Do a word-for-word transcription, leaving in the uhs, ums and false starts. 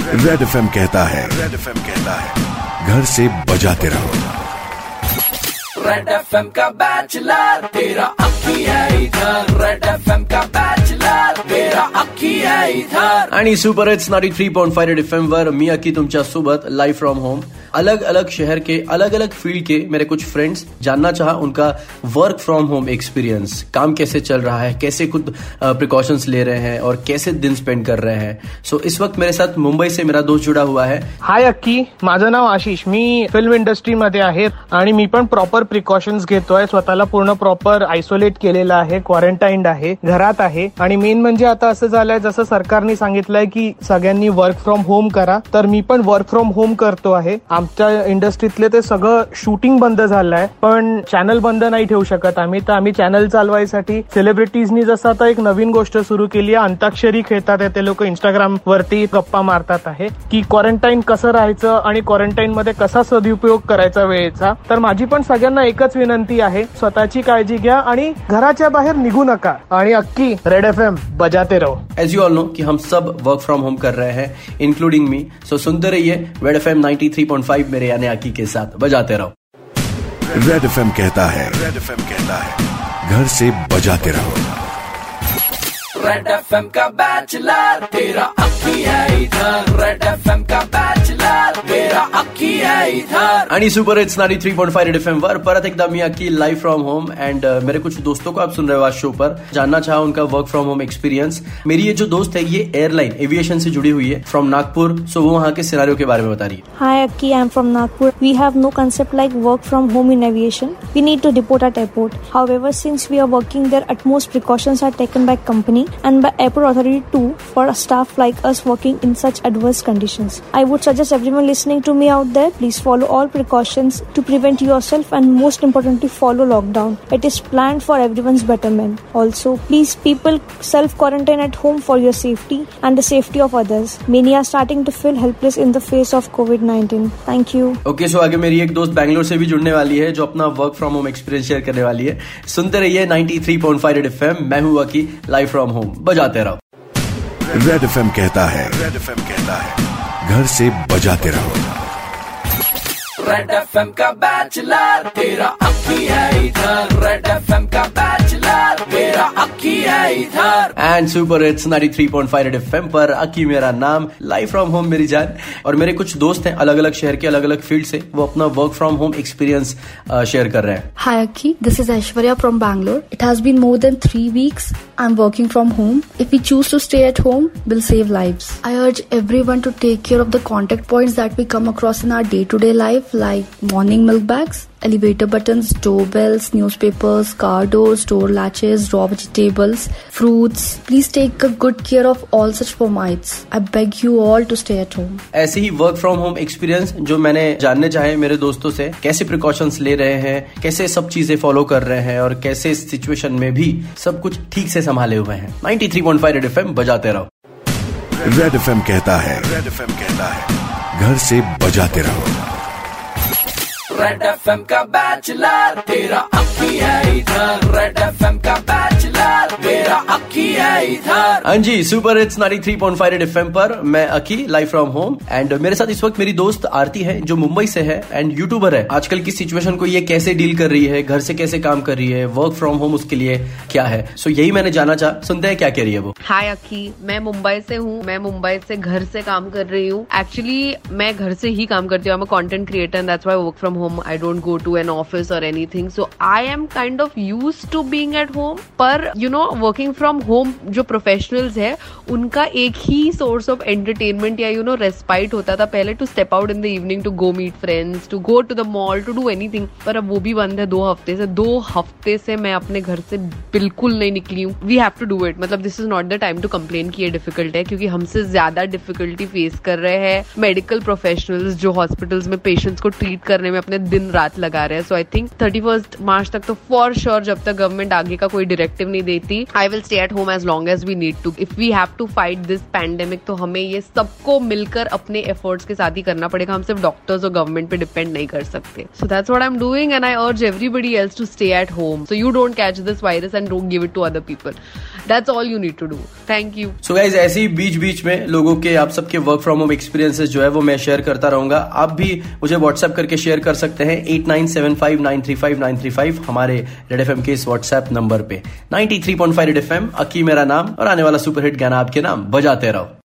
Red FM कहता है red FM कहता है घर से बजाते रहो। रेड एफएम का बैचलर तेरा अक्की है इधर, रेड एफएम का बैचलर तेरा अक्की है इधर। आणि super hits ninety three point five red FM वर मी अक्की तुमच्या सोबत लाइव फ्रॉम होम। अलग अलग शहर के अलग अलग फील्ड के मेरे कुछ फ्रेंड्स जानना चाहा उनका वर्क फ्रॉम होम एक्सपीरियंस, काम कैसे चल रहा है, कैसे खुद प्रिकॉशंस ले रहे हैं और कैसे दिन स्पेंड कर रहे हैं। सो so, इस वक्त मेरे साथ मुंबई से मेरा दोस्त जुड़ा हुआ है। हाय अक्की, माझं नाव आशिष, मी फिल्म इंडस्ट्रीमध्ये आहे आणि मी पण प्रॉपर प्रिकॉशन्स घेतोय। स्वतःला पूर्ण प्रॉपर आयसोलेट केलेलं आहे, क्वारंटाईन्ड आहे, घरात आहे। आणि मेन म्हणजे आता असं झालंय जसं सरकारने सांगितलंय की सगळ्यांनी वर्क फ्रॉम होम करा, तर मी पण वर्क फ्रॉम होम करतो आहे। आमच्या इंडस्ट्रीतले ते सगळं शूटिंग बंद झालंय, पण चॅनल बंद नाही ठेवू शकत आम्ही, तर आम्ही चॅनल चालवायसाठी सेलिब्रिटीजनी जसं आता एक नवीन गोष्ट सुरू केली आहे, अंताक्षरी खेळतात ते लोक, इंस्टाग्राम वरती गप्पा मारतात आहे की क्वारंटाईन कसं राहायचं आणि क्वारंटाईन मध्ये कसा सदुपयोग करायचा वेळेचा। तर माझी पण सगळ्यांना एकच विनंती आहे, स्वतःची काळजी घ्या आणि घराच्या बाहेर निघू नका। आणि अक्की, रेड एफएम बजाते रहो। एज यू ऑल नो कि हम सब वर्क फ्रॉम होम कर रहे हैं, इंक्लूडिंग मी। सो सुनते रहिए red FM ninety three point five मेरे यानी अक्की के साथ, बजाते रहो। रेड एफएम कहता है रेड एफएम कहता है घर से बजाते रहो। रेड एफएम का बैचलर तेरा अक्की है इधर, रेड एफएम का बैचलर तेरा अक्की है इधर। आणि super hits ninety three point five red FM वर परत एकदा मी Akki live from home. And मेरे कुछ दोस्तों को आप सुन रहे हो आज शो पर, जानना चाहा उनका वर्क फ्रॉम होम एक्सपीरियंस। मेरी ये जो दोस्त है ये एयरलाइन एविएशन से जुड़ी हुई है फ्रॉम नागपुर। सो वो वहाँ के सिनेरियो के बारे में बता रही है। Hi Akki, I am from Nagpur. We have no concept like work from home in aviation. We need to report at airport. However, since we are working there, utmost precautions are taken by company and by airport authority too for a staff like us working in such adverse conditions. I would suggest everyone listening to me out there, please follow all precautions to prevent yourself and most importantly follow lockdown. It is planned for everyone's betterment. Also, please people self quarantine at home for your safety and the safety of others. Many are starting to feel helpless in the face of covid nineteen. Thank you. Okay, so आगे मेरी एक दोस्त बैंगलोर से भी जुड़ने वाली है जो अपना work from home experience share करने वाली है। सुनते रहिए ninety three point five red FM. मैं हूं अक्की, लाइव फ्रॉम होम, बजाते रहो। रेड एफएम कहता है रेड एफएम कहता है घर से बजाते रहो। रेड एफएम का बैचलर तेरा अक्की है इधर, रेड एफएम का बैचलर तेरा अक्की है इधर। And super hits ninety three point five red FM पर अक्की मेरा नाम, लाइव फ्रॉम होम मेरी जान। और मेरे कुछ दोस्त हैं अलग अलग शहर के अलग अलग फील्ड से, वो अपना work from home experience share कर रहे हैं। Hi Akki, this is Aishwarya from Bangalore. It has been more than three weeks I am working from home. If we choose to stay at home, we'll save lives. I urge everyone to take care of the contact points that we come across in our day-to-day life, like morning milk bags, elevator buttons, doorbells, newspapers, car doors, door latches, raw vegetables, fruits. Please take a good care of all such formats. I beg you all to stay at home. ऐसे ही work from home experience जो मैंने जानने चाहे मेरे दोस्तों से, कैसे प्रिकॉशंस ले रहे हैं, कैसे सब चीजें फॉलो कर रहे हैं और कैसे इस सिचुएशन में भी सब कुछ ठीक से संभाले हुए हैं। Ninety three point five red FM बजाते रहो। रेड एफएम कहता है रेड एफएम कहता है घर से बजाते रहो। रेड एफएम का बैचलर तेरा अक्की है इधर, रेड एफएम का बैचलर तेरा अक्की है इधर। हाँ जी, super hits ninety three point five red FM पर मैं Akki, live from home. And मेरे साथ इस वक्त मेरी दोस्त आरती है जो मुंबई से है एंड यूट्यूबर है। आजकल की सिचुएशन को ये कैसे डील कर रही है, घर से कैसे काम कर रही है, वर्क फ्रॉम होम उसके लिए क्या है, सो यही मैंने जाना चाहा। सुनते हैं क्या कह रही है वो। हाय अक्की, मैं मुंबई से हूँ। मैं मुंबई से घर से काम कर रही हूँ। एक्चुअली मैं घर से ही काम करती हूँ। I am a content creator, that's why I work from home. I don't go to an office or anything, so I am kind of used to being at home. पर you know working from home जो professionals है उनका एक ही source of entertainment या you know respite होता था पहले, to step out in the evening to go meet friends, to go to the mall, to do anything. पर अब वो भी बंद है दो हफ्ते से। दो हफ्ते से मैं अपने घर से बिल्कुल नहीं निकली हूँ। We have to do it. मतलब this is not the time to complain कि ये difficult है, क्योंकि हमसे ज्यादा difficulty face कर रहे हैं medical professionals जो hospitals में patients को treat करने में अपने दिन रात लगा रहे हैं। So I think thirty first March तक तो फॉर श्योर, जब तक गवर्नमेंट आगे का कोई डायरेक्टिव नहीं देती, I will stay at home as long as we need to. If we have to fight this pandemic, तो हमें ये सबको मिलकर अपने एफर्ट्स के साथ ही करना पड़ेगा। हम सिर्फ डॉक्टर्स और गवर्नमेंट पे डिपेंड नहीं कर सकते। So that's what I am doing and I urge everybody else to stay at home so you don't catch this virus and don't give it to other people. That's all you need to do. Thank you. So guys, ऐसे ही बीच बीच में लोगों के, आप सबके work from home experiences जो है वो मैं शेयर करता रहूंगा. आप भी मुझे व्हाट्सएप करके शेयर कर सकते हैं at nine seven five nine three five nine three five हमारे रेड एफएम के इस व्हाट्सएप नंबर पे. Ninety three point five red FM, Akki मेरा नाम, और आने वाला सुपरहिट गाना आपके नाम. बजाते रहो.